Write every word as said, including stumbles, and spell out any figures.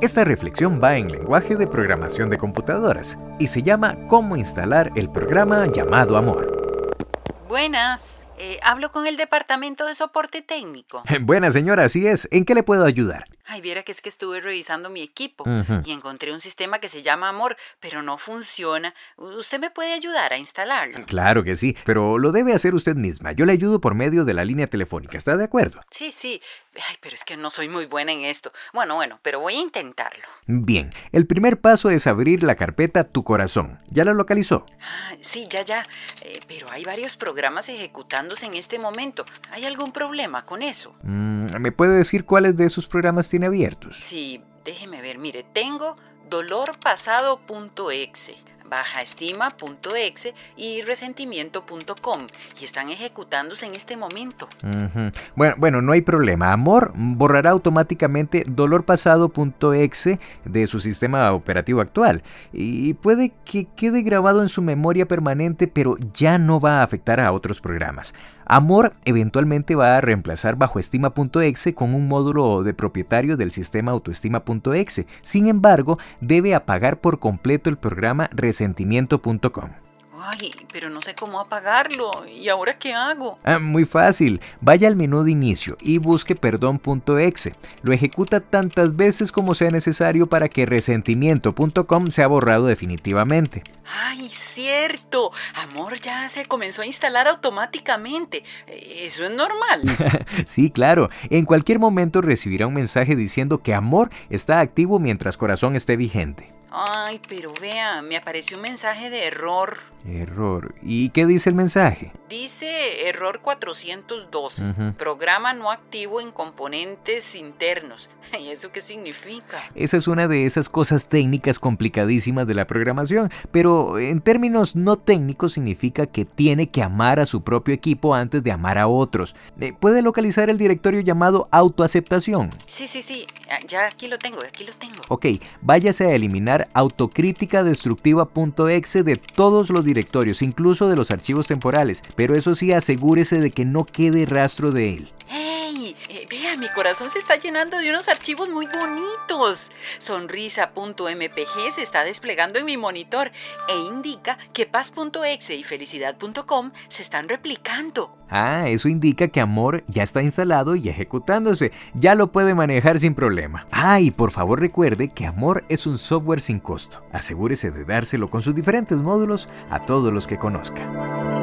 Esta reflexión va en lenguaje de programación de computadoras y se llama Cómo instalar el programa llamado Amor. Buenas, eh, hablo con el departamento de soporte técnico. Buena señora, así es. ¿En qué le puedo ayudar? Ay, viera que es que estuve revisando mi equipo Uh-huh. y encontré un sistema que se llama Amor, pero no funciona. ¿Usted me puede ayudar a instalarlo? Claro que sí, pero lo debe hacer usted misma. Yo le ayudo por medio de la línea telefónica. ¿Está de acuerdo? Sí, sí. Ay, pero es que no soy muy buena en esto. Bueno, bueno, pero voy a intentarlo. Bien, el primer paso es abrir la carpeta Tu Corazón. ¿Ya la localizó? Ah, sí, ya, ya. Eh, pero hay varios programas ejecutándose en este momento. ¿Hay algún problema con eso? Mm, ¿Me puede decir cuáles de esos programas tiene abiertos? Sí, déjeme ver. Mire, tengo dolor pasado punto exe, bajaestima punto exe y resentimiento punto com y están ejecutándose en este momento. Uh-huh. Bueno, bueno, no hay problema. Amor borrará automáticamente dolor pasado punto exe de su sistema operativo actual y puede que quede grabado en su memoria permanente, pero ya no va a afectar a otros programas. Amor eventualmente va a reemplazar bajoestima punto exe con un módulo de propietario del sistema autoestima punto exe. Sin embargo, debe apagar por completo el programa resentimiento punto com. Ay, pero no sé cómo apagarlo. ¿Y ahora qué hago? Ah, muy fácil. Vaya al menú de inicio y busque perdón punto exe. Lo ejecuta tantas veces como sea necesario para que resentimiento punto com sea borrado definitivamente. ¡Ay, cierto! Amor ya se comenzó a instalar automáticamente. ¿Eso es normal? Sí, claro. En cualquier momento recibirá un mensaje diciendo que Amor está activo mientras Corazón esté vigente. Ay, pero vea, me apareció un mensaje de error. Error. ¿Y qué dice el mensaje? Dice error cuatrocientos doce. Uh-huh. Programa no activo en componentes internos. ¿Y eso qué significa? Esa es una de esas cosas técnicas complicadísimas de la programación, pero en términos no técnicos significa que tiene que amar a su propio equipo antes de amar a otros. ¿Puede localizar el directorio llamado autoaceptación? Sí, sí, sí. Ya aquí lo tengo, aquí lo tengo. Ok, váyase a eliminar autocrítica destructiva punto exe de todos los directorios, incluso de los archivos temporales, pero eso sí, asegúrese de que no quede rastro de él. ¡Hey! Eh, vea, mi corazón se está llenando de unos archivos muy bonitos. Sonrisa punto eme pe ge se está desplegando en mi monitor e indica que paz punto exe y felicidad punto com se están replicando. Ah, eso indica que Amor ya está instalado y ejecutándose. Ya lo puede manejar sin problema. Ah, y por favor recuerde que Amor es un software sin costo. Asegúrese de dárselo con sus diferentes módulos a todos los que conozca.